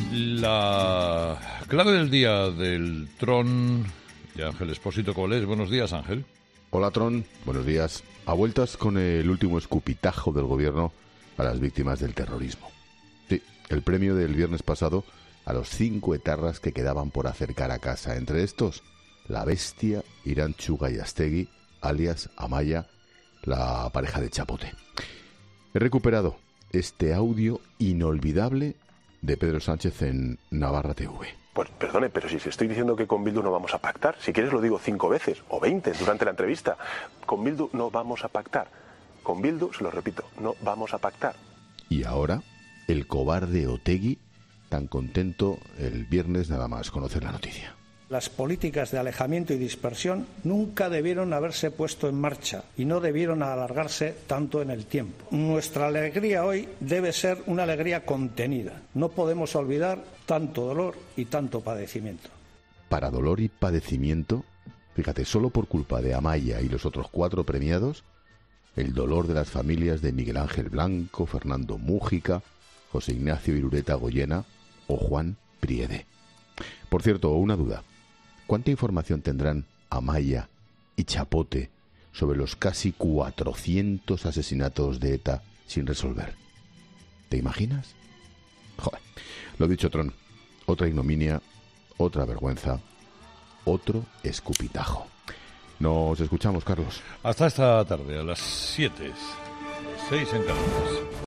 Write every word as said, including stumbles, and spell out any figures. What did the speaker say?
La clave del día del Tron de Ángel Expósito Colés. Buenos días, Ángel. Hola, Tron. Buenos días. A vueltas con el último escupitajo del gobierno a las víctimas del terrorismo. Sí, el premio del viernes pasado a los cinco etarras que quedaban por acercar a casa. Entre estos, la bestia Irantxu Gallástegui, alias Amaya, la pareja de Chapote. He recuperado este audio inolvidable de Pedro Sánchez en Navarra T V. Pues perdone, pero si estoy diciendo que con Bildu no vamos a pactar, si quieres lo digo cinco veces o veinte durante la entrevista. Con Bildu no vamos a pactar. Con Bildu, se lo repito, no vamos a pactar. Y ahora, el cobarde Otegi, tan contento el viernes nada más conocer la noticia. Las políticas de alejamiento y dispersión nunca debieron haberse puesto en marcha y no debieron alargarse tanto en el tiempo. Nuestra alegría hoy debe ser una alegría contenida. No podemos olvidar tanto dolor y tanto padecimiento. Para dolor y padecimiento, fíjate, solo por culpa de Amaya y los otros cuatro premiados, el dolor de las familias de Miguel Ángel Blanco, Fernando Mújica, José Ignacio Irureta Goyena o Juan Priede. Por cierto, una duda. ¿Cuánta información tendrán Amaya y Chapote sobre los casi cuatrocientos asesinatos de ETA sin resolver? ¿Te imaginas? Joder. Lo dicho, Tron. Otra ignominia, otra vergüenza, otro escupitajo. Nos escuchamos, Carlos. Hasta esta tarde, a las siete, seis en Canarias.